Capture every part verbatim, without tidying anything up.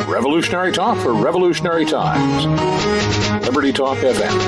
Revolutionary talk for revolutionary times. Liberty Talk F M.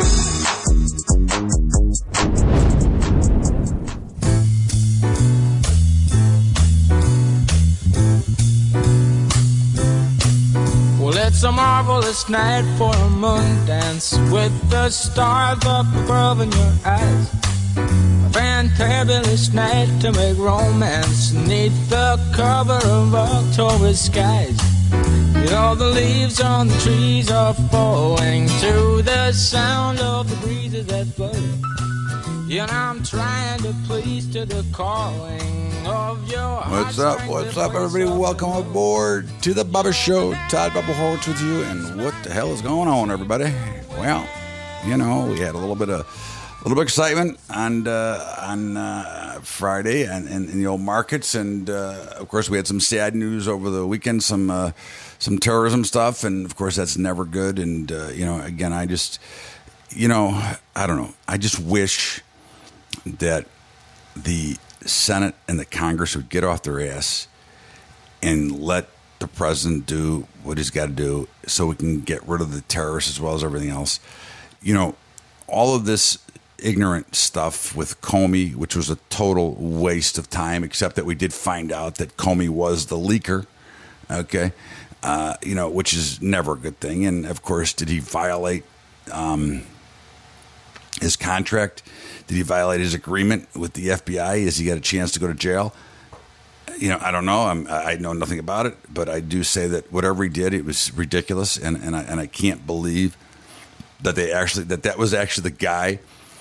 Well, it's a marvelous night for a moon dance with the stars up above in your eyes. A fantabulous night to make romance neath the cover of October skies. You know the leaves on the trees are falling to the sound of the breezes that blow. And I'm trying to please to the calling of your What's up? What's up, everybody? Welcome aboard to the Bubba Show. Todd Bubba Horwitz with you. And what the hell is going on, everybody? Well, you know, we had a little bit of a little bit of excitement on uh, on uh, Friday and in, in the old markets, and uh, of course we had some sad news over the weekend, some uh, some terrorism stuff, and of course that's never good. And uh, you know, again, I just, you know, I don't know, I just wish that the Senate and the Congress would get off their ass and let the president do what he's got to do, so we can get rid of the terrorists as well as everything else. You know, all of this ignorant stuff with Comey, which was a total waste of time, except that we did find out that Comey was the leaker, okay, uh, you know, which is never a good thing. And, of course, did he violate um, his contract? Did he violate his agreement with the F B I? Has he got a chance to go to jail? You know, I don't know. I'm, I know nothing about it, but I do say that whatever he did, it was ridiculous, and, and, I, and I can't believe that they actually that that was actually the guy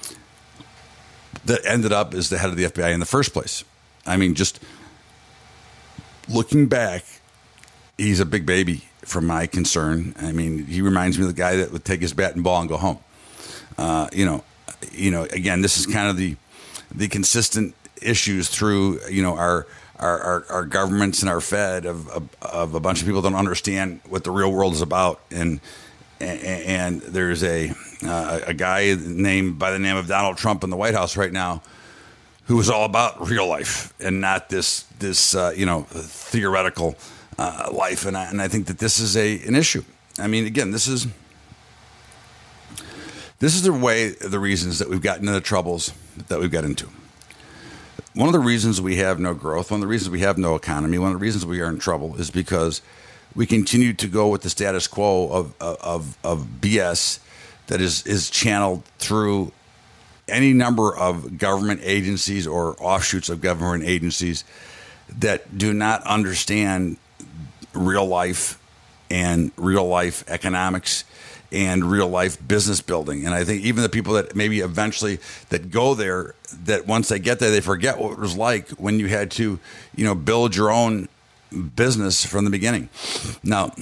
that ended up as the head of the F B I in the first place. I mean, just looking back, he's a big baby from my concern. I mean, he reminds me of the guy that would take his bat and ball and go home. Uh, you know, you know. Again, this is kind of the the consistent issues through you know our our, our, our governments and our Fed of, of of a bunch of people don't understand what the real world is about, and and there's a uh, a guy named by the name of Donald Trump in the White House right now, who is all about real life and not this this uh, you know theoretical uh, life, and I, and I think that this is a an issue. I mean, again, this is this is the way the reasons that we've gotten into the troubles that we've got into. One of the reasons we have no growth, one of the reasons we have no economy, one of the reasons we are in trouble is because we continue to go with the status quo of of, of B S that is, is channeled through any number of government agencies or offshoots of government agencies that do not understand real life and real life economics and real life business building. And I think even the people that maybe eventually that go there, that once they get there, they forget what it was like when you had to, you know, build your own business from the beginning. Now,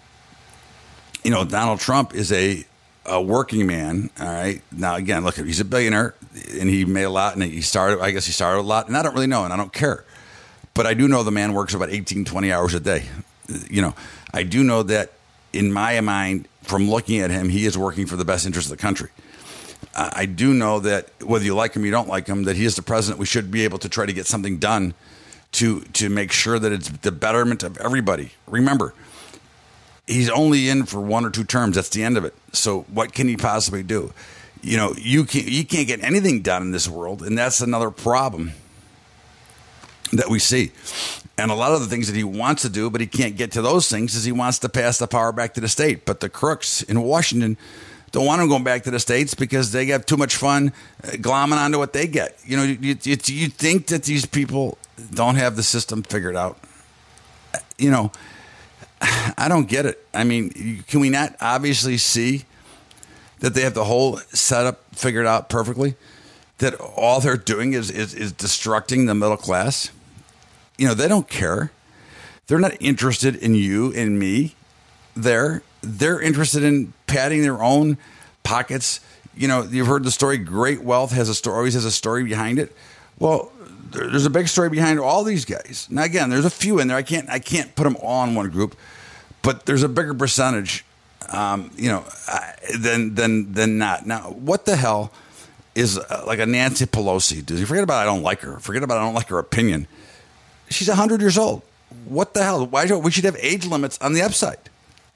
you know, Donald Trump is a, a working man. All right. Now, again, look, he's a billionaire and he made a lot and he started, I guess he started a lot, and I don't really know and I don't care. But I do know the man works about eighteen, twenty hours a day. You know, I do know that in my mind, from looking at him, he is working for the best interest of the country. Uh, I do know that whether you like him or you don't like him, that he is the president. We should be able to try to get something done to to make sure that it's the betterment of everybody. Remember, he's only in for one or two terms. That's the end of it. So what can he possibly do? You know, you can't, you can't get anything done in this world, and that's another problem that we see. And a lot of the things that he wants to do, but he can't get to those things, is he wants to pass the power back to the state. But the crooks in Washington don't want him going back to the states because they have too much fun glomming onto what they get. You know, you, you, you think that these people don't have the system figured out. You know, I don't get it. I mean, can we not obviously see that they have the whole setup figured out perfectly? That all they're doing is, is, is destructing the middle class? You know, they don't care. They're not interested in you and me there. They're interested in padding their own pockets. You know, you've heard the story, great wealth has a story, always has a story behind it. Well, there's a big story behind all these guys. Now, again, there's a few in there. I can't I can't put them all in one group, but there's a bigger percentage, um, you know, than than than not. Now, what the hell is uh, like a Nancy Pelosi? Do you forget about I don't like her? Forget about I don't like her opinion. She's one hundred years old. What the hell? Why should we should have age limits on the upside?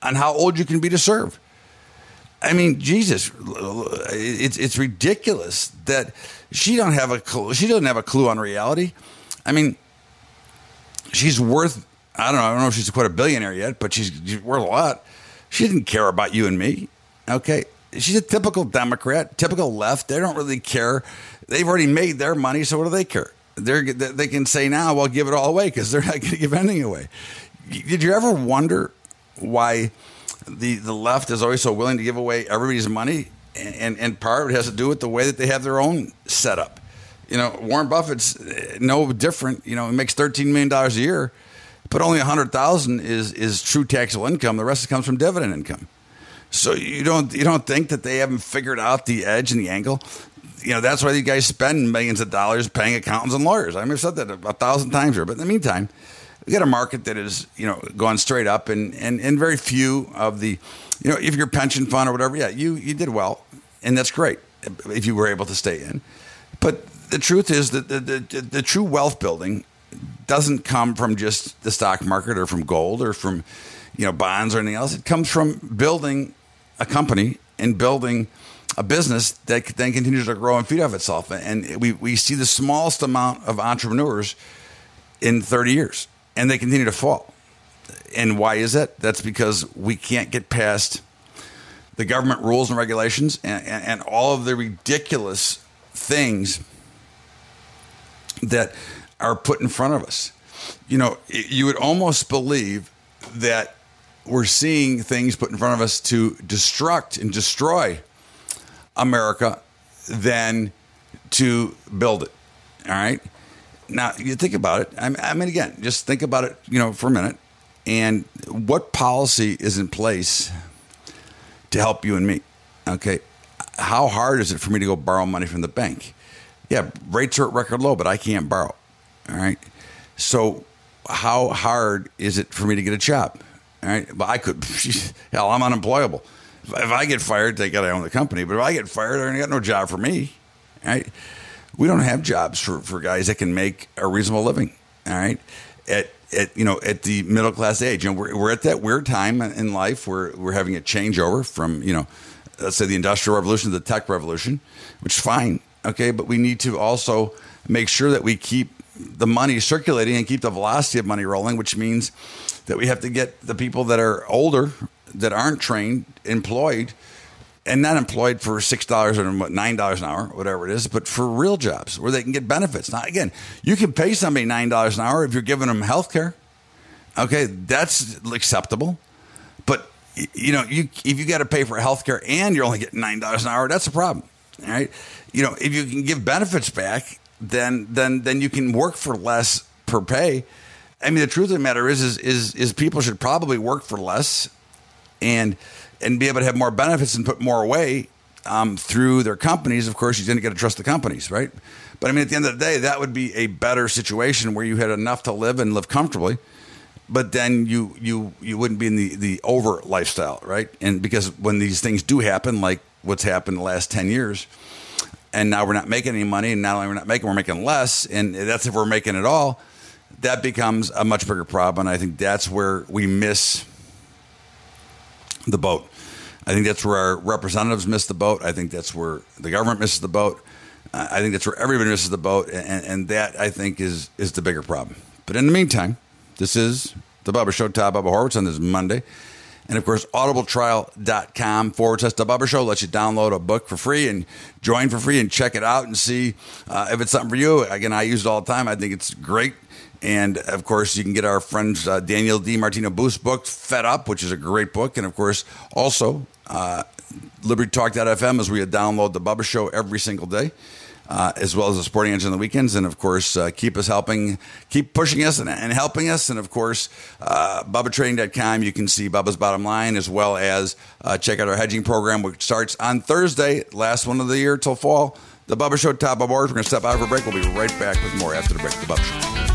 on how old you can be to serve. I mean, Jesus, it's it's ridiculous that she don't have a clue. She doesn't have a clue on reality. I mean, she's worth, I don't know, I don't know if she's quite a billionaire yet, but she's, she's worth a lot. She didn't care about you and me. Okay. She's a typical Democrat, typical left. They don't really care. They've already made their money, so what do they care? They're, they can say now, well, give it all away because they're not going to give anything away. Did you ever wonder why the, the left is always so willing to give away everybody's money? And, and, and part of it has to do with the way that they have their own setup. You know, Warren Buffett's no different. You know, he makes thirteen million dollars a year, but only one hundred thousand dollars is, is true taxable income. The rest comes from dividend income. So you don't you don't think that they haven't figured out the edge and the angle? You know, that's why these guys spend millions of dollars paying accountants and lawyers. I mean, I've said that a thousand times here. But in the meantime, we got a market that is, you know, going straight up, and, and, and very few of the, you know, if your pension fund or whatever, yeah, you, you did well, and that's great if you were able to stay in. But the truth is that the, the, the, the true wealth building doesn't come from just the stock market or from gold or from, you know, bonds or anything else. It comes from building a company and building a business that then continues to grow and feed off itself. And we, we see the smallest amount of entrepreneurs in thirty years, and they continue to fall. And why is that? That's because we can't get past the government rules and regulations and, and, and all of the ridiculous things that are put in front of us. You know, you would almost believe that we're seeing things put in front of us to destruct and destroy America than to build it. All right. Now, you think about it. I mean, again, just think about it, you know, for a minute. And what policy is in place to help you and me? Okay. How hard is it for me to go borrow money from the bank? Yeah, rates are at record low, but I can't borrow. All right. So how hard is it for me to get a job? All right. But I could, hell, I'm unemployable. If I get fired, they got to own the company. But if I get fired, I got no job for me. All right. We don't have jobs for, for guys that can make a reasonable living. All right. At, at, you know, at the middle class age, you know, we're, we're at that weird time in life where we're having a changeover from, you know, let's say the Industrial Revolution to the Tech Revolution, which is fine. Okay. But we need to also make sure that we keep the money circulating and keep the velocity of money rolling, which means that we have to get the people that are older, that aren't trained, employed, and not employed for six dollars or nine dollars an hour, whatever it is, but for real jobs where they can get benefits. Now, again, you can pay somebody nine dollars an hour if you're giving them health care. Okay, that's acceptable. But, you know, you if you got to pay for health care and you're only getting nine dollars an hour, that's a problem. All right. You know, if you can give benefits back, then then then you can work for less per pay. I mean, the truth of the matter is, is, is, is people should probably work for less and and be able to have more benefits and put more away um, through their companies. Of course, you didn't get to trust the companies, right? But I mean, at the end of the day, that would be a better situation where you had enough to live and live comfortably, but then you you you wouldn't be in the, the over lifestyle, right? And because when these things do happen, like what's happened in the last ten years, and now we're not making any money, and not only we're not making, we're making less, and that's if we're making it all, that becomes a much bigger problem. And I think that's where we miss the boat. I think that's where our representatives miss the boat. I think that's where the government misses the boat. Uh, I think that's where everybody misses the boat. And, and that, I think, is is the bigger problem. But in the meantime, this is The Bubba Show, Todd Bubba Horwitz on this Monday. And, of course, audibletrial.com forward slash The Bubba Show lets you download a book for free and join for free and check it out and see uh, if it's something for you. Again, I use it all the time. I think it's great. And, of course, you can get our friends uh, Daniel DiMartino Booth's book, Fed Up, which is a great book. And, of course, also uh, Liberty Talk dot f m is where you download The Bubba Show every single day, uh, as well as the Sporting Edge on the weekends. And, of course, uh, keep us helping, keep pushing us and, and helping us. And, of course, uh, Bubba Trading dot com, you can see Bubba's Bottom Line, as well as uh, check out our hedging program, which starts on Thursday, last one of the year till fall. The Bubba Show, Top of Board. We're going to step out for a break. We'll be right back with more after the break. The Bubba Show.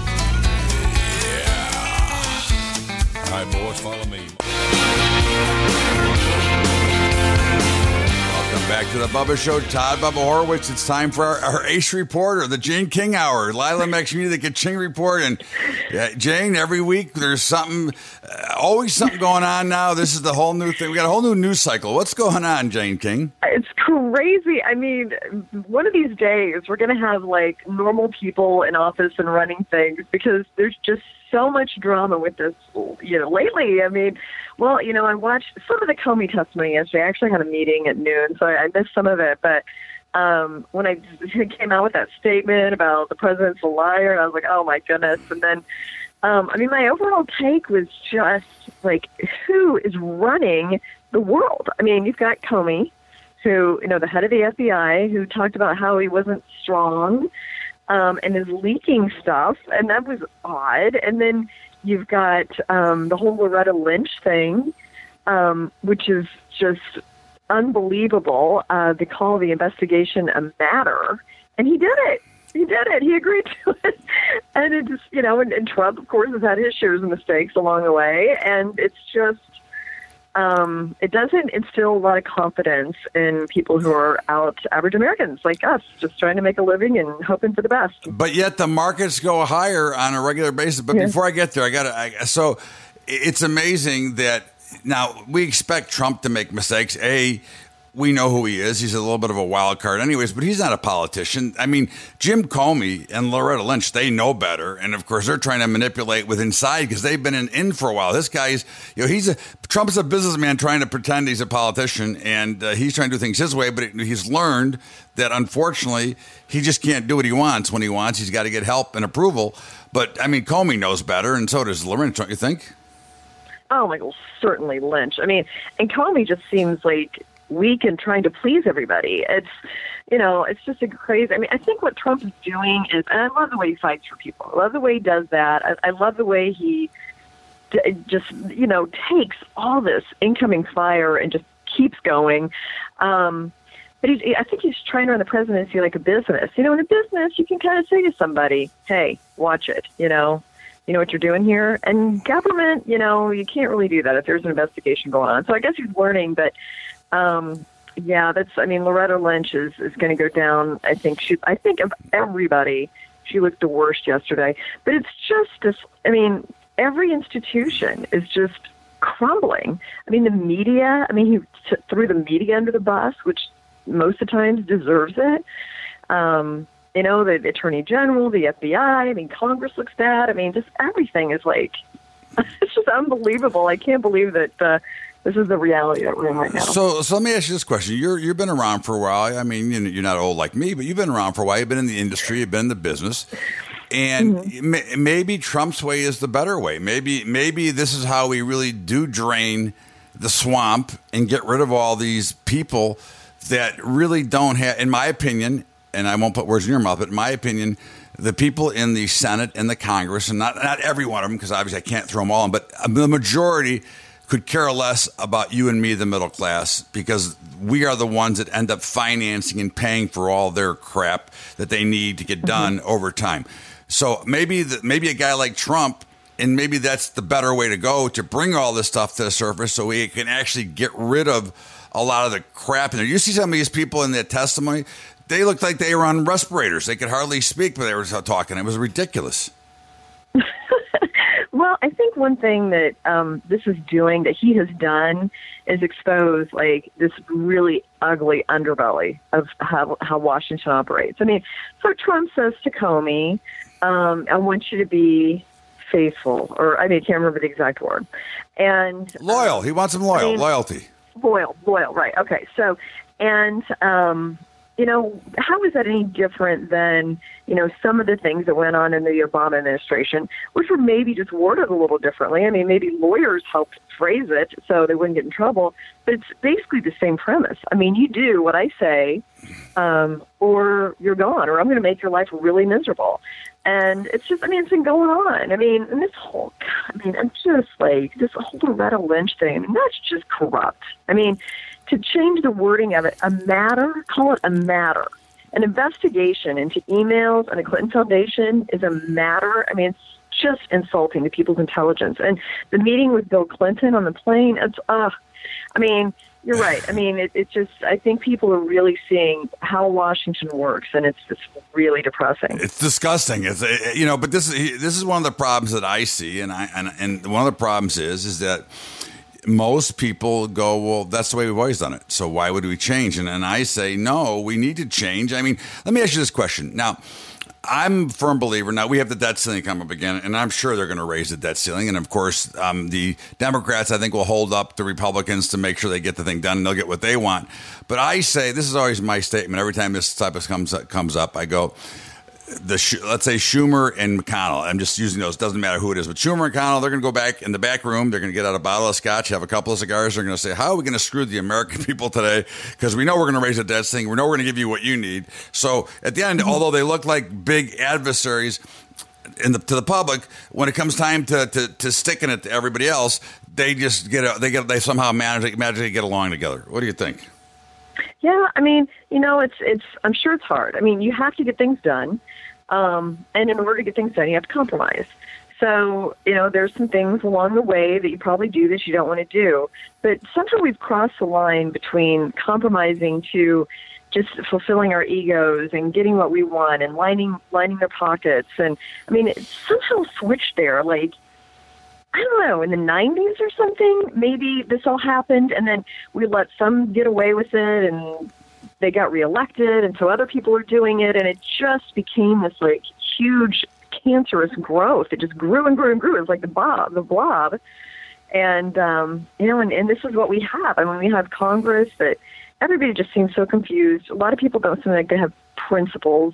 All right, boys, follow me. Welcome back to the Bubba Show. Todd Bubba Horowitz. It's time for our, our Ace Reporter, the Jane King Hour. Lila Maximini, the Ka-Ching Report. And yeah, Jane, every week there's something, uh, always something going on now. This is the whole new thing. We got a whole new news cycle. What's going on, Jane King? It's crazy. I mean, one of these days we're going to have like normal people in office and running things because there's just so much drama with this, you know, lately. I mean, well, you know, I watched some of the Comey testimony yesterday. I actually had a meeting at noon, so I missed some of it. But um, when I came out with that statement about the president's a liar, I was like, oh, my goodness. And then, um, I mean, my overall take was just like, who is running the world? I mean, you've got Comey, who, you know, the head of the F B I, who talked about how he wasn't strong. Um, and is leaking stuff, and that was odd. And then you've got um, the whole Loretta Lynch thing, um, which is just unbelievable. Uh, they call the investigation a matter, and he did it. He did it. He agreed to it. And it just, you know, and, and Trump, of course, has had his shares of mistakes along the way, and it's just, Um, it doesn't instill a lot of confidence in people who are out, average Americans like us, just trying to make a living and hoping for the best. But yet the markets go higher on a regular basis. But yeah. before I get there, I got to. So it's amazing that now we expect Trump to make mistakes. A, we know who he is. He's a little bit of a wild card anyways, but he's not a politician. I mean, Jim Comey and Loretta Lynch, they know better. And of course, they're trying to manipulate with inside because they've been in, in for a while. This guy's, you know, he's a, Trump's a businessman trying to pretend he's a politician, and uh, he's trying to do things his way, but it, he's learned that unfortunately, he just can't do what he wants when he wants. He's got to get help and approval. But I mean, Comey knows better, and so does Lynch, don't you think? Oh my God, certainly Lynch. I mean, and Comey just seems like weak and trying to please everybody. It's, you know, it's just a crazy. I mean, I think what Trump is doing is, and I love the way he fights for people. I love the way he does that. I, I love the way he d- just, you know, takes all this incoming fire and just keeps going. Um, but he's, I think he's trying to run the presidency like a business. You know, in a business, you can kind of say to somebody, hey, watch it, you know. You know what you're doing here? And government, you know, you can't really do that if there's an investigation going on. So I guess he's learning, but Um, yeah, that's, I mean, Loretta Lynch is, is going to go down. I think she, I think of everybody, she looked the worst yesterday, but it's just this, I mean, every institution is just crumbling. I mean, the media, I mean, he t- threw the media under the bus, which most of the times deserves it. Um, you know, the, the Attorney General, the F B I, I mean, Congress looks bad. I mean, just everything is like, it's just unbelievable. I can't believe that, uh, this is the reality that we're in right now. So, so let me ask you this question. You're, you've been around for a while. I mean, you're not old like me, but you've been around for a while. You've been in the industry. You've been in the business. And mm-hmm. may, maybe Trump's way is the better way. Maybe maybe this is how we really do drain the swamp and get rid of all these people that really don't have, in my opinion, and I won't put words in your mouth, but in my opinion, the people in the Senate and the Congress, and not, not every one of them, because obviously I can't throw them all in, but the majority could care less about you and me, the middle class, because we are the ones that end up financing and paying for all their crap that they need to get done mm-hmm. over time. So maybe the, maybe a guy like Trump, and maybe that's the better way to go, to bring all this stuff to the surface so we can actually get rid of a lot of the crap in there. You see some of these people in their testimony, they looked like they were on respirators. They could hardly speak, but they were talking. It was ridiculous. Well, I think one thing that um, this is doing, that he has done, is expose like this really ugly underbelly of how, how Washington operates. I mean, so Trump says to Comey, um, I want you to be faithful, or I mean, I can't remember the exact word. And loyal. Um, he wants him loyal. I mean, loyalty. Loyal, loyal, right. Okay. So, and, um, you know, how is that any different than, you know, some of the things that went on in the Obama administration, which were maybe just worded a little differently? I mean, maybe lawyers helped phrase it so they wouldn't get in trouble, but it's basically the same premise. I mean, you do what I say, um, or you're gone, or I'm going to make your life really miserable. And it's just, I mean, it's been going on. I mean, and this whole, I mean, I'm just like, this whole Loretta Lynch thing, I mean, that's just corrupt. I mean, to change the wording of it, a matter, call it a matter. An investigation into emails and the Clinton Foundation is a matter. I mean, it's just insulting to people's intelligence. And the meeting with Bill Clinton on the plane, it's, uh, I mean, you're right. I mean, it, it just, I think people are really seeing how Washington works, and it's just really depressing. It's disgusting. It's, you know, but this is, this is one of the problems that I see. And I, and, and one of the problems is, is that most people go, well, that's the way we've always done it. So why would we change? And, and I say, no, we need to change. I mean, let me ask you this question. Now, I'm a firm believer. Now, we have the debt ceiling come up again, and I'm sure they're going to raise the debt ceiling. And, of course, um, the Democrats, I think, will hold up the Republicans to make sure they get the thing done and they'll get what they want. But I say, this is always my statement. Every time this type of comes, comes up, I go, the let's say Schumer and McConnell. I'm just using those. Doesn't matter who it is. But Schumer and McConnell, they're going to go back in the back room. They're going to get out a bottle of scotch, have a couple of cigars. They're going to say, how are we going to screw the American people today? Because we know we're going to raise the debt ceiling. We know we're going to give you what you need. So at the end, although they look like big adversaries in the, to the public, when it comes time to, to, to sticking it to everybody else, they just get a, they get they somehow manage magically get along together. What do you think? Yeah, I mean, you know, it's it's. I'm sure it's hard. I mean, you have to get things done. Um, and in order to get things done, you have to compromise. So, you know, there's some things along the way that you probably do that you don't want to do. But somehow we've crossed the line between compromising to just fulfilling our egos and getting what we want and lining lining their pockets. And, I mean, it somehow switched there. Like, I don't know, in the nineties or something, maybe this all happened, and then we let some get away with it, and they got reelected, and so other people are doing it, and it just became this like huge cancerous growth. It just grew and grew and grew. It was like the blob, the blob, and um, you know, and, and this is what we have. I mean, we have Congress that everybody just seems so confused. A lot of people don't seem like they have principles,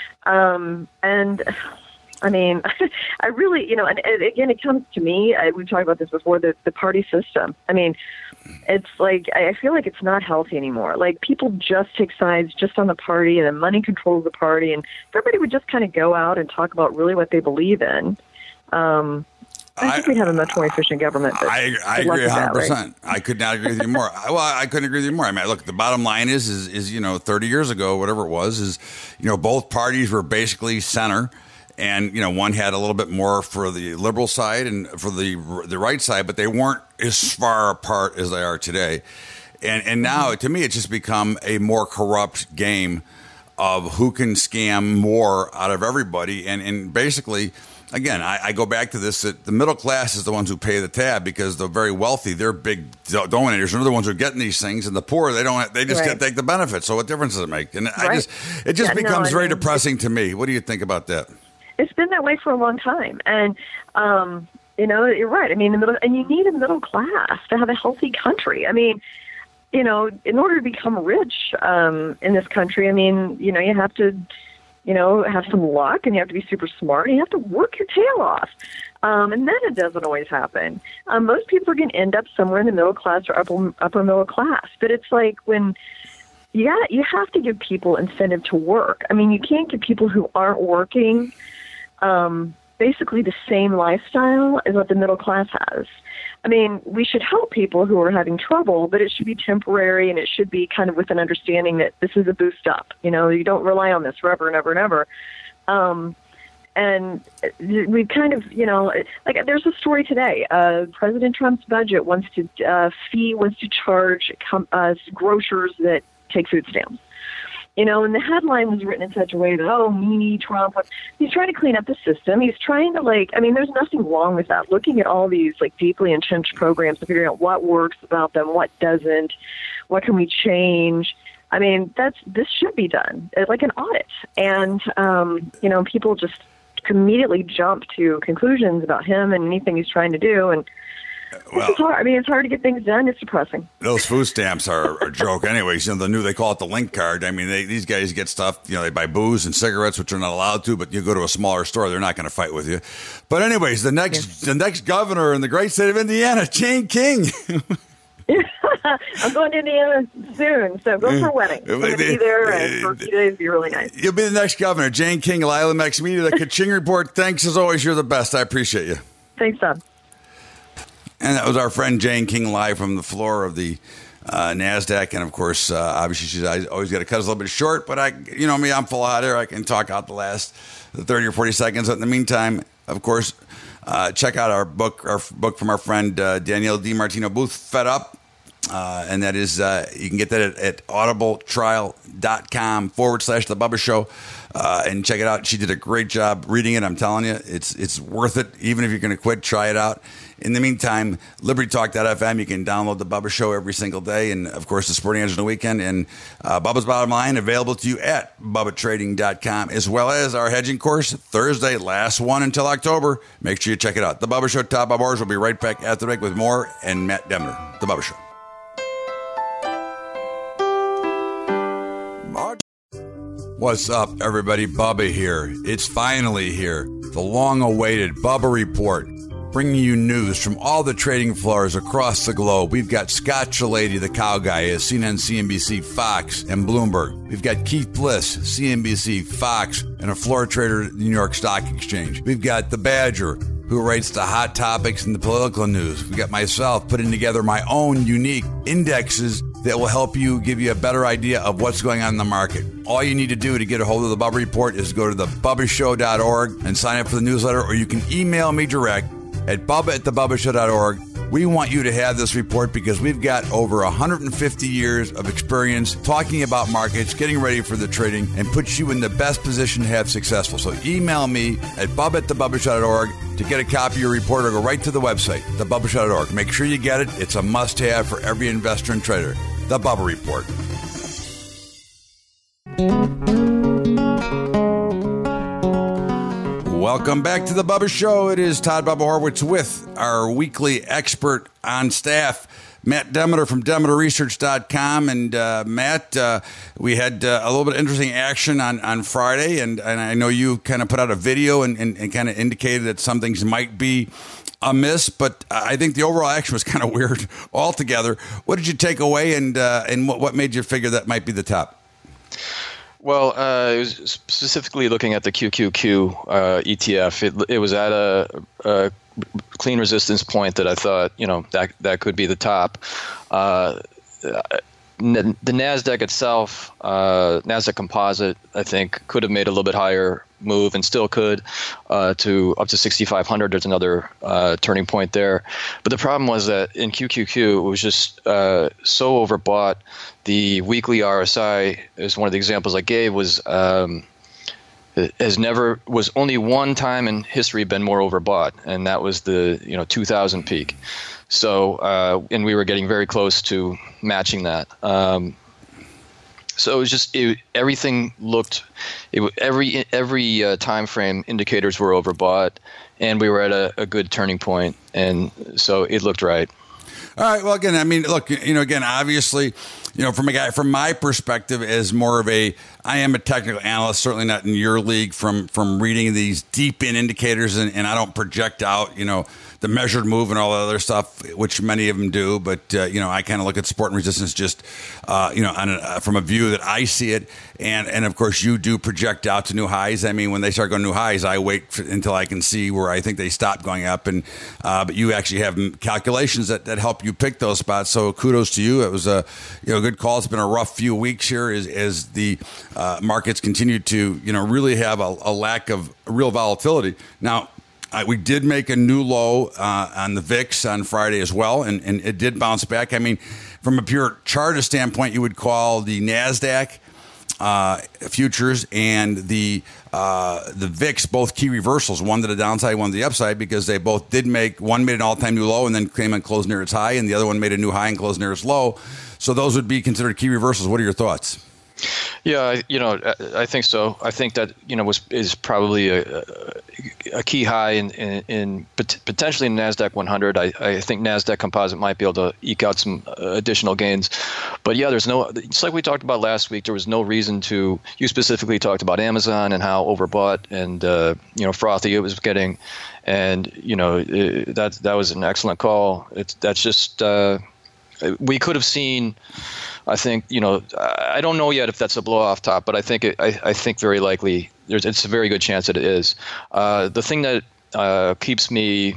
um, and I mean, I really, you know, and, and again, it comes to me. I, we've talked about this before. The the party system. I mean. It's like, I feel like it's not healthy anymore. Like, people just take sides just on the party, and then money controls the party, and if everybody would just kind of go out and talk about really what they believe in, um, I think I, we'd have a much more efficient government. I, I agree one hundred percent. That, right? I could not agree with you more. I, well, I couldn't agree with you more. I mean, look, the bottom line is, is, is, you know, thirty years ago, whatever it was, is, you know, both parties were basically center. And, you know, one had a little bit more for the liberal side and for the the right side, but they weren't as far apart as they are today. And and now, to me, it's just become a more corrupt game of who can scam more out of everybody. And, and basically, again, I, I go back to this, that the middle class is the ones who pay the tab because the very wealthy, they're big donators, and they're the ones who are getting these things. And the poor, they don't. They just right. get take the benefits. So what difference does it make? And right. I just it just yeah, becomes no, very mean, depressing to me. What do you think about that? It's been that way for a long time. And, um, you know, you're right. I mean, the middle, and you need a middle class to have a healthy country. I mean, you know, in order to become rich um, in this country, I mean, you know, you have to, you know, have some luck, and you have to be super smart, and you have to work your tail off. Um, and then it doesn't always happen. Um, most people are going to end up somewhere in the middle class or upper, upper middle class. But it's like when... Yeah, you have to give people incentive to work. I mean, you can't give people who aren't working um, basically the same lifestyle as what the middle class has. I mean, we should help people who are having trouble, but it should be temporary, and it should be kind of with an understanding that this is a boost up. You know, you don't rely on this forever and ever and ever. Um, and we kind of, you know, like there's a story today. Uh, President Trump's budget wants to uh, fee wants to charge com- uh, grocers that take food stamps. You know, and the headline was written in such a way that, oh, me, Trump, he's trying to clean up the system. He's trying to, like, I mean, there's nothing wrong with that. Looking at all these, like, deeply entrenched programs and figuring out what works about them, what doesn't, what can we change. I mean, that's this should be done, like an audit. And, um, you know, people just immediately jump to conclusions about him and anything he's trying to do. And well, it's hard. I mean, it's hard to get things done. It's depressing. Those food stamps are a joke anyways. You know, the new, they call it the link card. I mean, they, these guys get stuff, you know, they buy booze and cigarettes, which are not allowed to, but you go to a smaller store, they're not going to fight with you. But anyways, the next, yeah. the next governor in the great state of Indiana, Jane King. I'm going to Indiana soon, so go for a wedding. I'm going to be there, and for a few days, be really nice. You'll be the next governor. Jane King, Lila Max Media, the Ka-Ching Report. Thanks as always. You're the best. I appreciate you. Thanks, Tom. And that was our friend Jane King live from the floor of the uh, NASDAQ. And, of course, uh, obviously, she's always got to cut us a little bit short. But, I, you know me, I'm full out here. I can talk out the last thirty or forty seconds. But in the meantime, of course, uh, check out our book, our book from our friend uh, Danielle DiMartino Booth, Fed Up. Uh, and that is, uh, you can get that at, at audibletrial.com forward slash The Bubba Show. Uh, and check it out. She did a great job reading it. I'm telling you, it's it's worth it. Even if you're going to quit, try it out. In the meantime, Liberty Talk dot f m, you can download The Bubba Show every single day. And, of course, the Sporting Edge on the weekend. And uh, Bubba's Bottom Line available to you at bubba trading dot com, as well as our hedging course Thursday, last one until October. Make sure you check it out. The Bubba Show, Top Bob Orrs will be right back after the break with more and Matt Demeter. The Bubba Show. What's up, everybody? Bubba here. It's finally here. The long-awaited Bubba Report, bringing you news from all the trading floors across the globe. We've got Scott Chilady, the cow guy, at C N N, C N B C, Fox, and Bloomberg. We've got Keith Bliss, C N B C, Fox, and a floor trader at the New York Stock Exchange. We've got the Badger, who writes the hot topics and the political news. We've got myself putting together my own unique indexes that will help you, give you a better idea of what's going on in the market. All you need to do to get a hold of the Bubba Report is go to the bubba show dot org and sign up for the newsletter, or you can email me direct at bubba at the bubba show dot org. We want you to have this report because we've got over one hundred fifty years of experience talking about markets, getting ready for the trading, and puts you in the best position to have successful. So email me at bubba at the bubba show dot org to get a copy of your report, or go right to the website, the bubba show dot org. Make sure you get it. It's a must-have for every investor and trader. The Bubba Report. Welcome back to the Bubba Show. It is Todd Bubba Horwitz with our weekly expert on staff, Matt Demeter from Demeter Research dot com. And uh, Matt, uh, we had uh, a little bit of interesting action on, on Friday, and, and I know you kind of put out a video and, and, and kind of indicated that some things might be amiss, but I think the overall action was kind of weird altogether. What did you take away, and uh, and what, what made you figure that might be the top? Well, uh, it was specifically looking at the Q Q Q uh, E T F. It, it was at a, a clean resistance point that I thought, you know, that that could be the top. Uh, the NASDAQ itself, uh, NASDAQ Composite, I think, could have made a little bit higher move, and still could, uh, to up to sixty-five hundred. There's another uh, turning point there. But the problem was that in Q Q Q, it was just uh, so overbought. The weekly R S I, is one of the examples I gave, was um, has never was only one time in history been more overbought, and that was the you know two thousand peak. So uh, and we were getting very close to matching that. Um, So it was just it, everything looked it, every every uh, time frame indicators were overbought, and we were at a, a good turning point, and so it looked right. All right. Well, again, I mean, look, you know, again, obviously, you know, from a guy from my perspective, as more of a, I am a technical analyst, certainly not in your league. From from reading these deep in indicators, and, and I don't project out, you know, the measured move and all the other stuff, which many of them do. But, uh, you know, I kind of look at support and resistance just, uh, you know, on a, uh, from a view that I see it. And, and of course, you do project out to new highs. I mean, when they start going new highs, I wait for, until I can see where I think they stop going up. And uh, but you actually have calculations that, that help you pick those spots. So kudos to you. It was a you know good call. It's been a rough few weeks here as, as the uh, markets continue to, you know, really have a, a lack of real volatility. Now, Uh, we did make a new low uh, on the V I X on Friday as well, and, and it did bounce back. I mean, from a pure chartist standpoint, you would call the NASDAQ uh, futures and the uh, the V I X both key reversals, one to the downside, one to the upside, because they both did make, one made an all-time new low and then came and closed near its high, and the other one made a new high and closed near its low. So those would be considered key reversals. What are your thoughts? Yeah, you know, I think so. I think that, you know, was is probably a, a key high in, in, in potentially in NASDAQ one hundred. I, I think NASDAQ Composite might be able to eke out some additional gains. But yeah, there's no, it's like we talked about last week, there was no reason to, you specifically talked about Amazon and how overbought and, uh, you know, frothy it was getting. And, you know, it, that, that was an excellent call. It's, that's just, uh, we could have seen, I think, you know, I don't know yet if that's a blow off top, but I think it, I, I think very likely there's it's a very good chance that it is. Uh, the thing that uh, keeps me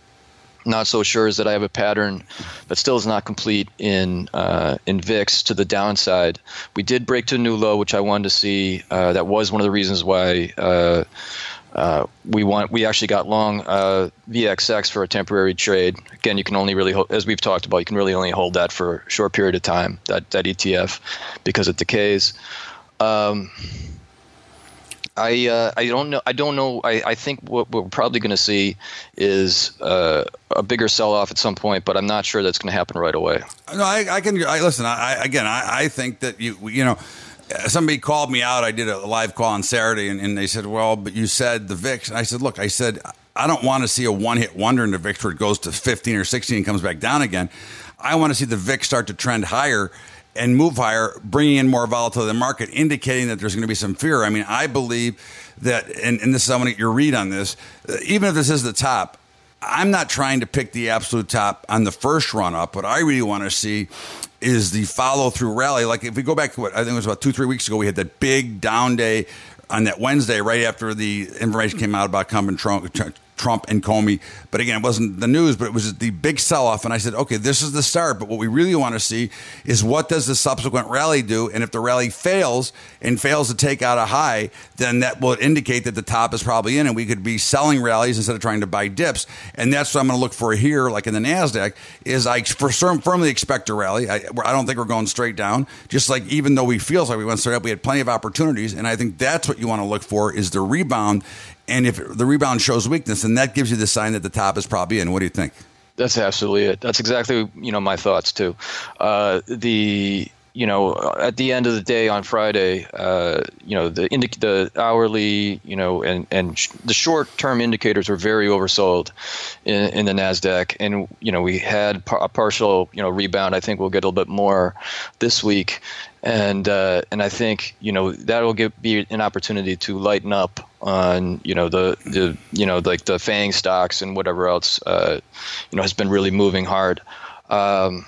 not so sure is that I have a pattern that still is not complete in uh, in V I X to the downside. We did break to a new low, which I wanted to see. Uh, that was one of the reasons why uh, Uh, we want. We actually got long uh, V X X for a temporary trade. Again, you can only really, hold, as we've talked about, you can really only hold that for a short period of time. That that E T F, because it decays. Um, I uh, I don't know. I don't know. I, I think what we're probably going to see is uh, a bigger sell-off at some point, but I'm not sure that's going to happen right away. No, I, I can. I listen. I again. I, I think that you you know. Somebody called me out. I did a live call on Saturday, and, and they said, well, but you said the V I X. And I said, look, I said, I don't want to see a one-hit wonder in the V I X where it goes to fifteen or sixteen and comes back down again. I want to see the V I X start to trend higher and move higher, bringing in more volatility in the market, indicating that there's going to be some fear. I mean, I believe that, and, and this is, I want to get your read on this, even if this is the top, I'm not trying to pick the absolute top on the first run up. What I really want to see is the follow through rally. Like if we go back to what I think it was about two, three weeks ago, we had that big down day on that Wednesday, right after the information came out about coming Trump, Trump and Comey. But again, it wasn't the news, but it was the big sell-off. And I said, okay, this is the start. But what we really want to see is what does the subsequent rally do? And if the rally fails and fails to take out a high, then that will indicate that the top is probably in and we could be selling rallies instead of trying to buy dips. And that's what I'm going to look for here, like in the NASDAQ, is I for firmly expect a rally. I, I don't think we're going straight down. Just like even though we feel like we went straight up, we had plenty of opportunities. And I think that's what you want to look for is the rebound. And if the rebound shows weakness, then that gives you the sign that the top is probably in. What do you think? That's absolutely it. That's exactly, you know, my thoughts too. Uh, the you know, at the end of the day on Friday, uh, you know, the indi- the hourly, you know, and, and sh- the short-term indicators were very oversold in, in the NASDAQ. And, you know, we had par- a partial, you know, rebound. I think we'll get a little bit more this week. And uh, and I think, you know, that will give, be an opportunity to lighten up on, you know, the, the you know, like the FANG stocks and whatever else, uh, you know, has been really moving hard. Um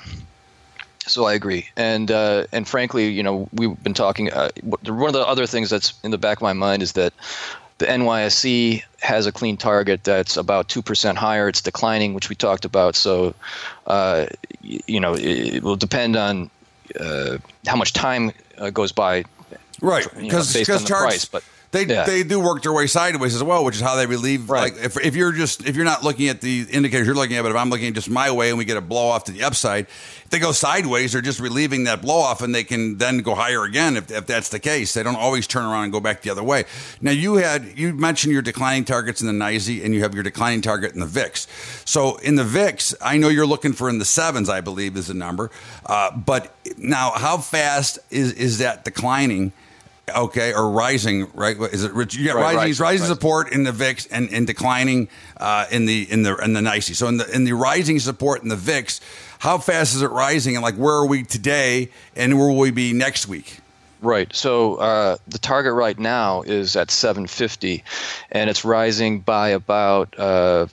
So I agree, and uh, and frankly, you know, we've been talking. Uh, one of the other things that's in the back of my mind is that the N Y S E has a clean target that's about two percent higher. It's declining, which we talked about. So, uh, you know, it, it will depend on uh, how much time uh, goes by, right? Because based on the charts, price, but. They yeah. they do work their way sideways as well, which is how they relieve. Right. Like if if you're just if you're not looking at the indicators you're looking at, but if I'm looking at just my way and we get a blow off to the upside, if they go sideways, they're just relieving that blow off, and they can then go higher again if if that's the case. They don't always turn around and go back the other way. Now you had you mentioned your declining targets in the N Y S E, and you have your declining target in the V I X. So in the V I X, I know you're looking for in the sevens, I believe is the number. Uh, but now, how fast is is that declining? Okay, or rising, right? Is it you got right, rising, right, rising right. support in the V I X and, and declining uh, in the in the in the N Y S E. So in the in the rising support in the V I X, how fast is it rising, and like where are we today, and where will we be next week? Right. So uh, the target right now is at seven fifty, and it's rising by about. Uh,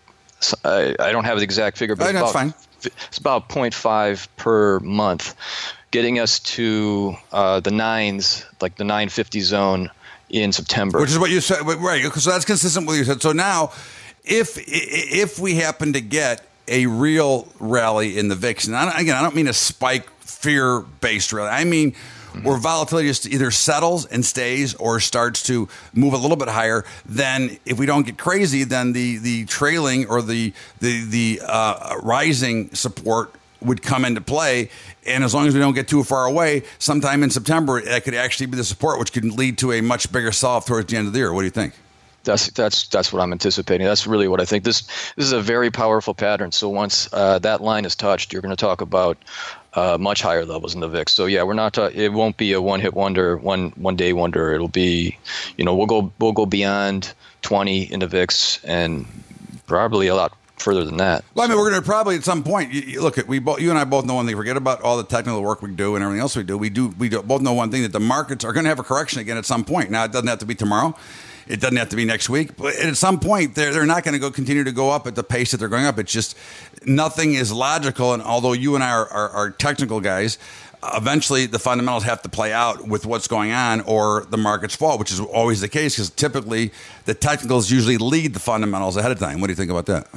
I, I don't have the exact figure, but Oh, it's, that's about, fine. it's about zero point five per month, getting us to uh, the nines, like the nine fifty zone in September. Which is what you said, right? So that's consistent with what you said. So now, if if we happen to get a real rally in the V I X, and I, again, I don't mean a spike fear-based rally. I mean mm-hmm. where volatility just either settles and stays or starts to move a little bit higher. Then, if we don't get crazy, then the the trailing or the the the uh, rising support would come into play, and as long as we don't get too far away, sometime in September, that could actually be the support, which could lead to a much bigger sell-off towards the end of the year. What do you think? That's that's that's what I'm anticipating. That's really what I think. This this is a very powerful pattern. So once uh, that line is touched, you're going to talk about uh, much higher levels in the V I X. So yeah, we're not. Ta- it won't be a one-hit wonder, one one day wonder. It'll be, you know, we'll go we'll go beyond twenty in the V I X and probably a lot further than that. Well, I mean, we're going to probably at some point. You, you, look, at we both, you and I both know one thing. Forget about all the technical work we do and everything else we do. We do. We do, both know one thing, that the markets are going to have a correction again at some point. Now, it doesn't have to be tomorrow. It doesn't have to be next week. But at some point, they're they're not going to go continue to go up at the pace that they're going up. It's just nothing is logical. And although you and I are, are, are technical guys, eventually the fundamentals have to play out with what's going on, or the markets fall, which is always the case because typically the technicals usually lead the fundamentals ahead of time. What do you think about that?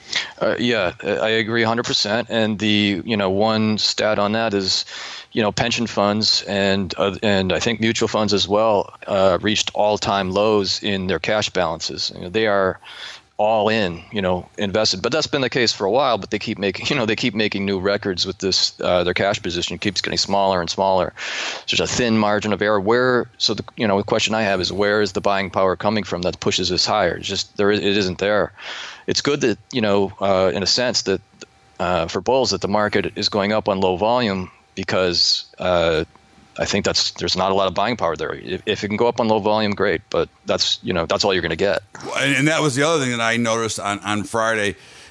Uh, yeah, I agree one hundred percent. And the you know one stat on that is, you know, pension funds and uh, and I think mutual funds as well uh, reached all-time lows in their cash balances. You know, they are all in, you know, invested. But that's been the case for a while. But they keep making, you know, they keep making new records with this. Uh, their cash position keeps getting smaller and smaller. There's a thin margin of error. Where, so the you know, the question I have is, where is the buying power coming from that pushes this higher? It's just there, it isn't there. It's good that, you know, uh, in a sense that uh, for bulls that the market is going up on low volume because uh, I think that's there's not a lot of buying power there. If, if it can go up on low volume, great, but that's you know that's all you're going to get. And that was the other thing that I noticed on, on Friday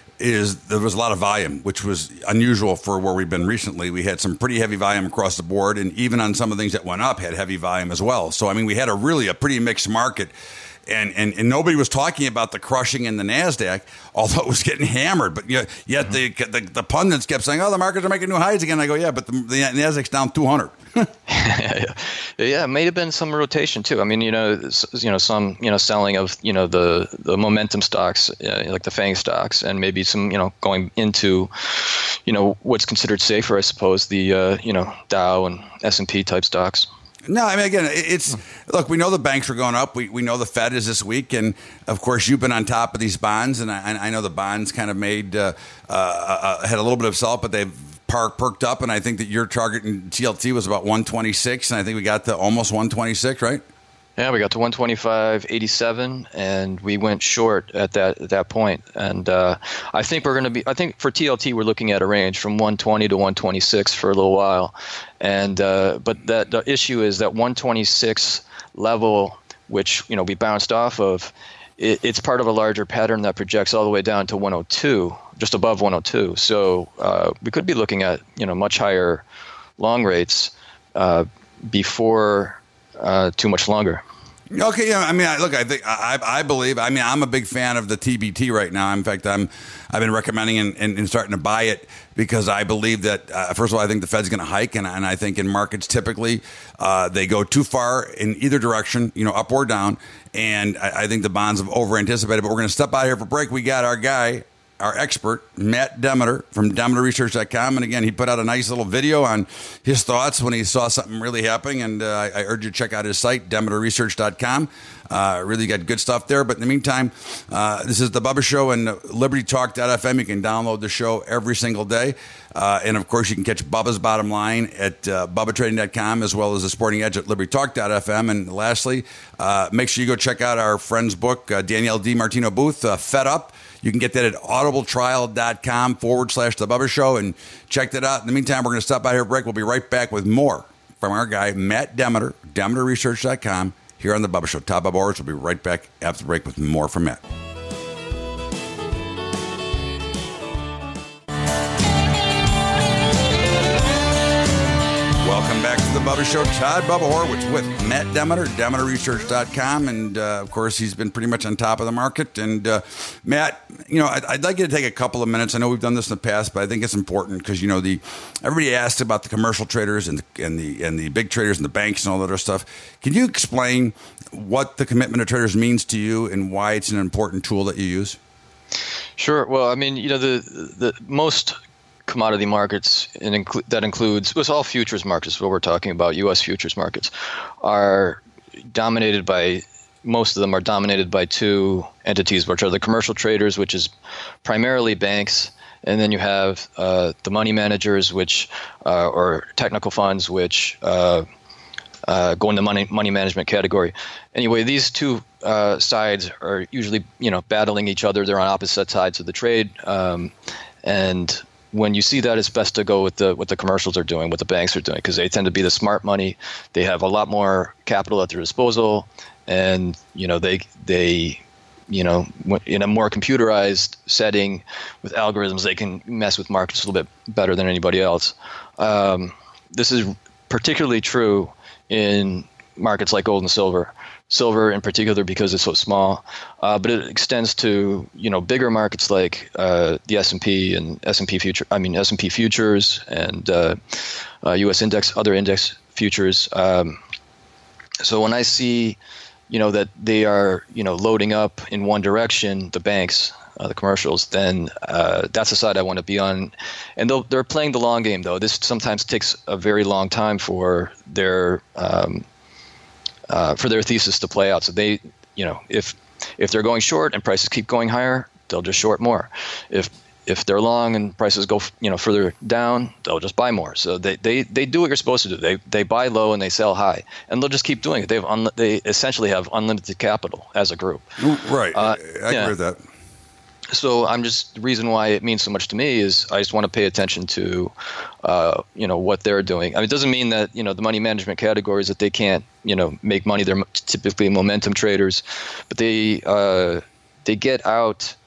is there was a lot of volume, which was unusual for where we've been recently. We had some pretty heavy volume across the board, and even on some of the things that went up had heavy volume as well. So I mean, we had a really a pretty mixed market. And, and and nobody was talking about the crushing in the NASDAQ, although it was getting hammered. But yet, yet mm-hmm. the, the the pundits kept saying, "Oh, the markets are making new highs again." I go, "Yeah, but the, the NASDAQ's down two hundred." yeah, yeah, it may have been some rotation too. I mean, you know, you know, some you know selling of you know the the momentum stocks, uh, like the FANG stocks, and maybe some you know going into, you know, what's considered safer, I suppose, the uh, you know Dow and S and P type stocks. No, I mean, again, it's look, we know the banks are going up. We we know the Fed is this week. And, of course, you've been on top of these bonds. And I, I know the bonds kind of made uh, uh, uh, had a little bit of salt, but they've park, perked up. And I think that your target in T L T was about one twenty-six. And I think we got to almost one twenty-six, right? Yeah, we got to one twenty-five eighty-seven, and we went short at that at that point. And uh, I think we're going to be. I think for T L T, we're looking at a range from one twenty to one twenty-six for a little while. And uh, but that the issue is that one twenty-six level, which you know we bounced off of, it, it's part of a larger pattern that projects all the way down to one oh two, just above one oh two. So uh, we could be looking at you know much higher long rates uh, before. Uh, too much longer. Okay, yeah. I mean, I, look, I think I, I believe. I mean, I'm a big fan of the T B T right now. In fact, I'm I've been recommending and, and, and starting to buy it because I believe that uh, first of all, I think the Fed's going to hike, and, and I think in markets typically uh, they go too far in either direction, you know, up or down. And I, I think the bonds have over anticipated. But we're going to step out here for break. We got our guy. Our expert, Matt Demeter from Demeter Research dot com. And again, he put out a nice little video on his thoughts when he saw something really happening. And uh, I, I urge you to check out his site, Demeter Research dot com. Uh, really got good stuff there. But in the meantime, uh, this is the Bubba Show and Liberty Talk dot F M. You can download the show every single day. Uh, and, of course, you can catch Bubba's Bottom Line at uh, Bubba Trading dot com as well as The Sporting Edge at Liberty Talk dot F M. And lastly, uh, make sure you go check out our friend's book, uh, Danielle DiMartino Booth, uh, Fed Up. You can get that at audibletrial.com forward slash The Bubba Show and check that out. In the meantime, we're going to stop out here break. We'll be right back with more from our guy, Matt Demeter, Demeter Research dot com, here on The Bubba Show. Top Bubba Orrs will be right back after the break with more from Matt. Welcome back to The Bubba Show. Todd Bubba Horwitz with Matt Demeter, Demeter Research dot com. And, uh, of course, he's been pretty much on top of the market. And, uh, Matt, you know, I'd, I'd like you to take a couple of minutes. I know we've done this in the past, but I think it's important because, you know, the everybody asked about the commercial traders and the, and the and the big traders and the banks and all that other stuff. Can you explain what the commitment of traders means to you and why it's an important tool that you use? Sure. Well, I mean, you know, the the most commodity markets, and inclu- that includes, it's all futures markets, what we're talking about, U S futures markets, are dominated by, most of them are dominated by two entities, which are the commercial traders, which is primarily banks, and then you have uh, the money managers, which uh, or technical funds, which uh, uh, go in the money money management category. Anyway, these two uh, sides are usually, you know, battling each other. They're on opposite sides of the trade, um, and when you see that, it's best to go with the what the commercials are doing, what the banks are doing, because they tend to be the smart money. They have a lot more capital at their disposal, and you know they they you know in a more computerized setting with algorithms, they can mess with markets a little bit better than anybody else. Um, this is particularly true in markets like gold and silver. Silver in particular because it's so small, uh, but it extends to you know bigger markets like uh, the S and P and S and P future. I mean S and P futures and uh, uh, U S index, other index futures. Um, so when I see you know that they are you know loading up in one direction, the banks, uh, the commercials, then uh, that's the side I want to be on. And they'll, they're playing the long game, though. This sometimes takes a very long time for their um, uh, for their thesis to play out. So they, you know, if if they're going short and prices keep going higher, they'll just short more. If if they're long and prices go, you know, further down, they'll just buy more. So they, they, they do what you're supposed to do. They they buy low and they sell high, and they'll just keep doing it. They have un, they essentially have unlimited capital as a group. Right. Uh, I yeah. agree with that. So I'm just the reason why it means so much to me is I just want to pay attention to, uh, you know, what they're doing. I mean, it doesn't mean that, you know, the money management categories that they can't, you know, make money. They're typically momentum traders, but they uh, they get out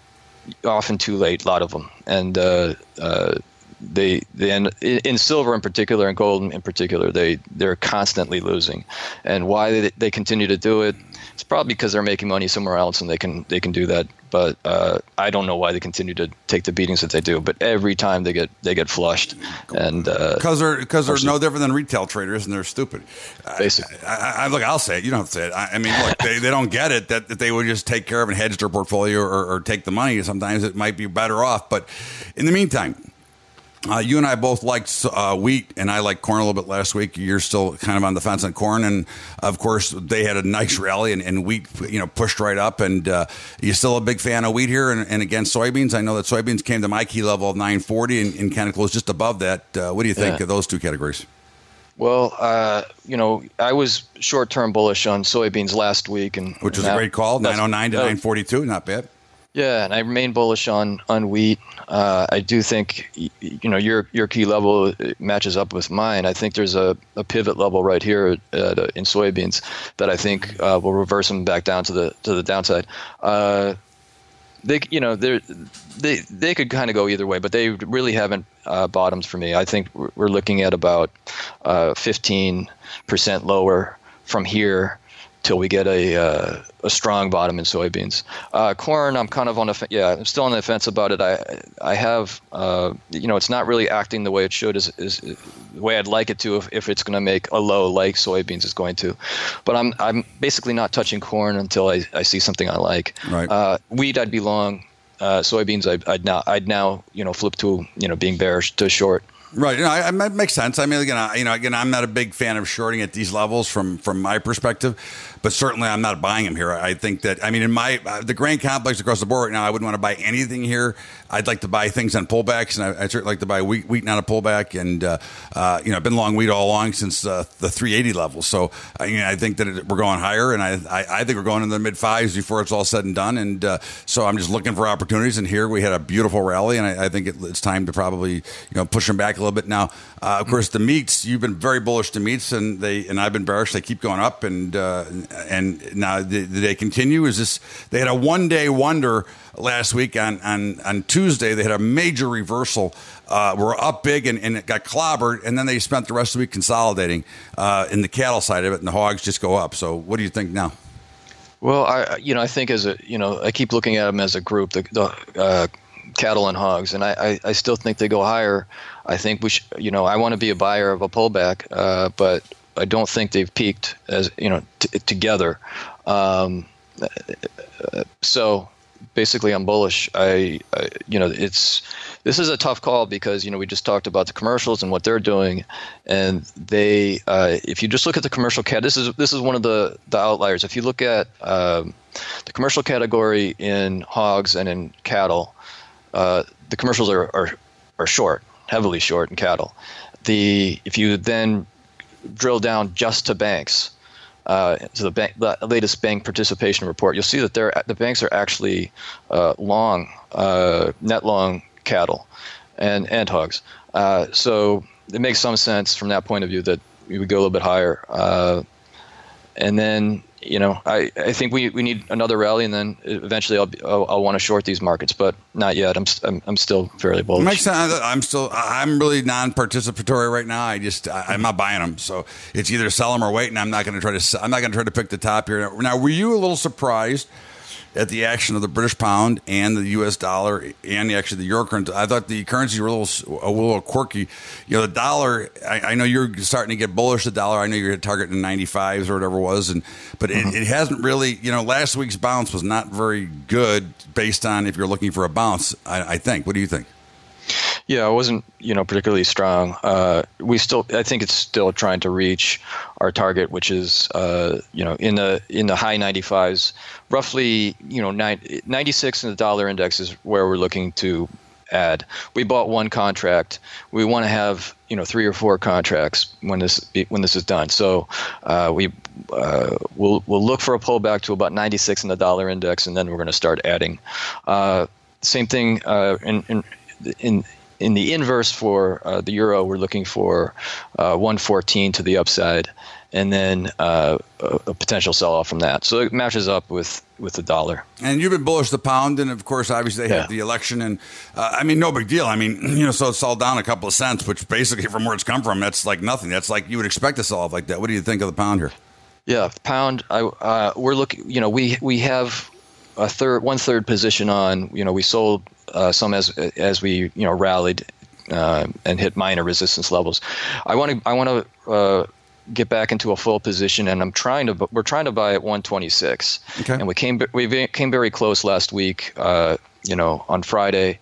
often too late, a lot of them, and uh, uh, they they and in silver in particular and gold in particular, they they're constantly losing, and why they, they continue to do it, it's probably because they're making money somewhere else and they can they can do that. But uh, I don't know why they continue to take the beatings that they do. But every time they get they get flushed, and because uh, they're because they're partially. no different than retail traders and they're stupid. Basically, I, I, I, look, I'll say it. You don't have to say it. I, I mean, look, they, they don't get it that, that they would just take care of and hedge their portfolio or, or take the money. Sometimes it might be better off. But in the meantime, Uh, you and I both liked uh, wheat, and I liked corn a little bit last week. You're still kind of on the fence on corn, and of course they had a nice rally, and, and wheat, you know, pushed right up. And uh, you're still a big fan of wheat here, and, and against soybeans. I know that soybeans came to my key level of nine forty, and, and kind of closed just above that. Uh, what do you think yeah. of those two categories? Well, uh, you know, I was short-term bullish on soybeans last week, and which was now, a great call, nine oh nine to uh, nine forty-two, not bad. Yeah, and I remain bullish on on wheat. Uh, I do think, you know, your your key level matches up with mine. I think there's a, a pivot level right here at, uh, in soybeans that I think uh, will reverse them back down to the to the downside. Uh, they, you know, they they they could kind of go either way, but they really haven't uh, bottomed for me. I think we're looking at about uh, fifteen percent lower from here till we get a uh, a strong bottom in soybeans. Uh, corn, I'm kind of on the yeah, I'm still on the fence about it. I I have uh, you know, it's not really acting the way it should, is is the way I'd like it to if, if it's going to make a low like soybeans is going to. But I'm I'm basically not touching corn until I, I see something I like. Right. Uh, wheat, I'd be long. Uh, soybeans, I'd, I'd now I'd now you know flip to you know being bearish to short. Right, you know, I, it makes sense. I mean, again, I, you know, again, I'm not a big fan of shorting at these levels from from my perspective, but certainly I'm not buying them here. I think that, I mean, in my uh, the grain complex across the board right now, I wouldn't want to buy anything here. I'd like to buy things on pullbacks, and I, I'd certainly like to buy wheat, wheat on a pullback. And uh, uh, you know, I've been long wheat all along since uh, the three eighty level. So I, you know, I think that it, we're going higher, and I, I I think we're going in the mid fives before it's all said and done. And uh, so I'm just looking for opportunities. And here we had a beautiful rally, and I, I think it, it's time to probably you know push them back a little bit now. Uh, of course, the meats, you've been very bullish to meats, and they and I've been bearish. They keep going up, and uh, and now did they continue? Is this? They had a one day wonder last week on on, on Tuesday. They had a major reversal. Uh, we're up big, and, and it got clobbered, and then they spent the rest of the week consolidating uh, in the cattle side of it, and the hogs just go up. So, what do you think now? Well, I you know I think as a you know I keep looking at them as a group. The, the uh, cattle and hogs, and I, I, I still think they go higher. I think we should, you know, I want to be a buyer of a pullback, uh, but I don't think they've peaked as, you know, t- together. Um, so basically I'm bullish. I, I, you know, it's, this is a tough call because, you know, we just talked about the commercials and what they're doing, and they, uh, if you just look at the commercial cat, this is, this is one of the, the outliers. If you look at um, the commercial category in hogs and in cattle, uh, the commercials are, are, are short. Heavily short in cattle. The if you then drill down just to banks, uh, to the bank, the latest bank participation report, you'll see that they're, the banks are actually uh, long, uh, net long cattle, and and hogs. Uh, so it makes some sense from that point of view that we would go a little bit higher. Uh, and then you know I, I think we, we need another rally, and then eventually I'll be, I'll, I'll want to short these markets, but not yet. I'm I'm, I'm still fairly bullish. Makes sense. I'm still I'm really non-participatory right now. I just I, I'm not buying them, so it's either sell them or wait. And I'm not going to try to I'm not going to try to pick the top here. Now, were you a little surprised at the action of the British pound and the U S dollar and the, actually the euro currency. I thought the currencies were a little, a little quirky. You know, the dollar, I, I know you're starting to get bullish the dollar. I know you're targeting ninety-fives or whatever it was. And, but mm-hmm. it, it hasn't really, you know, last week's bounce was not very good based on if you're looking for a bounce, I, I think. What do you think? Yeah, it wasn't, you know, particularly strong. Uh, we still, I think it's still trying to reach our target, which is, uh, you know, in the in the high ninety-fives, roughly, you know, ninety-six in the dollar index is where we're looking to add. We bought one contract. We want to have, you know, three or four contracts when this when this is done. So uh, we uh, we'll we'll look for a pullback to about ninety-six in the dollar index, and then we're going to start adding. Uh, same thing uh, in. in In in the inverse for uh, the euro, we're looking for uh, one fourteen to the upside, and then uh, a, a potential sell-off from that. So it matches up with, with the dollar. And you've been bullish the pound, and of course, obviously they yeah. have the election, and uh, I mean, no big deal. I mean, you know, so it's all down a couple of cents, which basically, from where it's come from, that's like nothing. That's like you would expect a sell-off like that. What do you think of the pound here? Yeah, pound. I uh, we're looking. You know, we we have a third, one third position on. You know, we sold. Uh, some as as we you know rallied uh, and hit minor resistance levels. I want to I want to uh, get back into a full position, and I'm trying to we're trying to buy at one twenty-six. Okay. And we came we came very close last week. Uh, you know, on Friday.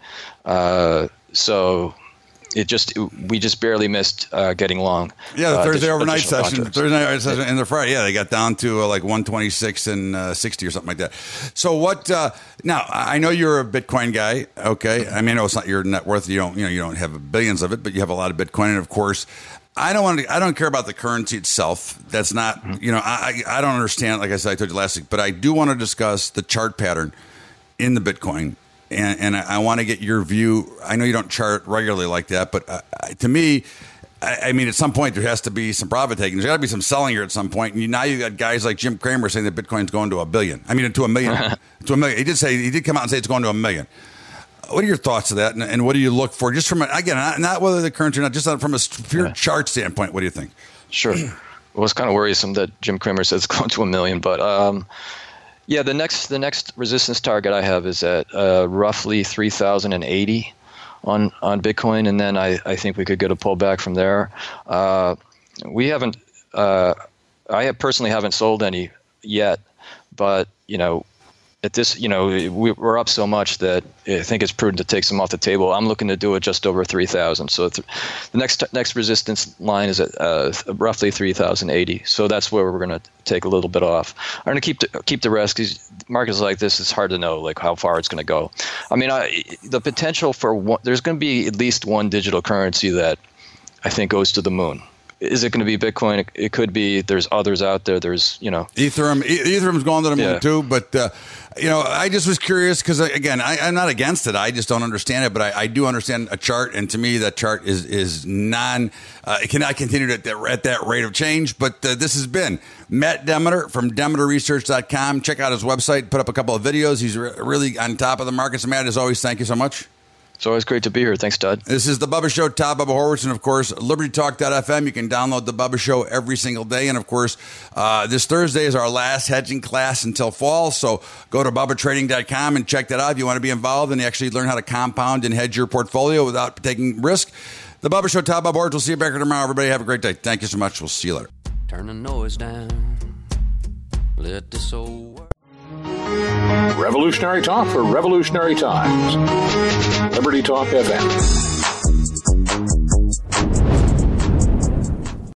Uh, so. It just we just barely missed uh, getting long. Yeah, the uh, Thursday overnight session, contracts. Thursday night session, and the Friday. Yeah, they got down to uh, like one twenty-six and uh, sixty or something like that. So what? Uh, now I know you're a Bitcoin guy. Okay, I mean, I know it's not your net worth. You don't, you know, you don't have billions of it, but you have a lot of Bitcoin, and of course, I don't want to. I don't care about the currency itself. That's not. Mm-hmm. You know, I I don't understand. Like I said, I told you last week, but I do want to discuss the chart pattern in the Bitcoin. And, and I, I want to get your view. I know you don't chart regularly like that, but uh, to me, I, I mean, at some point there has to be some profit taking. There's got to be some selling here at some point. And you, now you got guys like Jim Cramer saying that Bitcoin's going to a billion. I mean, to a million. to a million. He did say he did come out and say it's going to a million. What are your thoughts of that? And, and what do you look for? Just from a, again, not, not whether the currency or not, just from a pure yeah. chart standpoint. What do you think? Sure. Well, it's kind of worrisome that Jim Cramer says it's going to a million, but. Um, Yeah, the next the next resistance target I have is at uh, roughly three thousand eighty on on Bitcoin, and then I, I think we could get a pullback from there. Uh, we haven't, uh, I have personally haven't sold any yet, but you know, at this, you know, we, we're up so much that I think it's prudent to take some off the table. I'm looking to do it just over three thousand. So th- the next next resistance line is at uh, roughly three thousand eighty. So that's where we're going to take a little bit off. I'm going to keep the, keep the rest because markets like this, it's hard to know like how far it's going to go. I mean, I, the potential for one, there's going to be at least one digital currency that I think goes to the moon. Is it going to be Bitcoin? It, it could be. There's others out there. There's, you know. Ethereum. E- Ethereum's going to the moon yeah. too. But, uh, you know, I just was curious because, again, I, I'm not against it. I just don't understand it. But I, I do understand a chart. And to me, that chart is is non, uh, it cannot continue at that, at that rate of change. But uh, this has been Matt Demeter from Demeter Research dot com. Check out his website. Put up a couple of videos. He's re- really on top of the markets. Matt, as always, thank you so much. It's always great to be here. Thanks, Todd. This is The Bubba Show, Todd Bubba Horwitz, and, of course, Liberty Talk dot f m. You can download The Bubba Show every single day. And, of course, uh, this Thursday is our last hedging class until fall. So go to Bubba Trading dot com and check that out if you want to be involved and actually learn how to compound and hedge your portfolio without taking risk. The Bubba Show, Todd Bubba Horwitz. We'll see you back here tomorrow. Everybody have a great day. Thank you so much. We'll see you later. Turn the noise down. Let the soul work. Revolutionary talk for revolutionary times. Liberty Talk F M.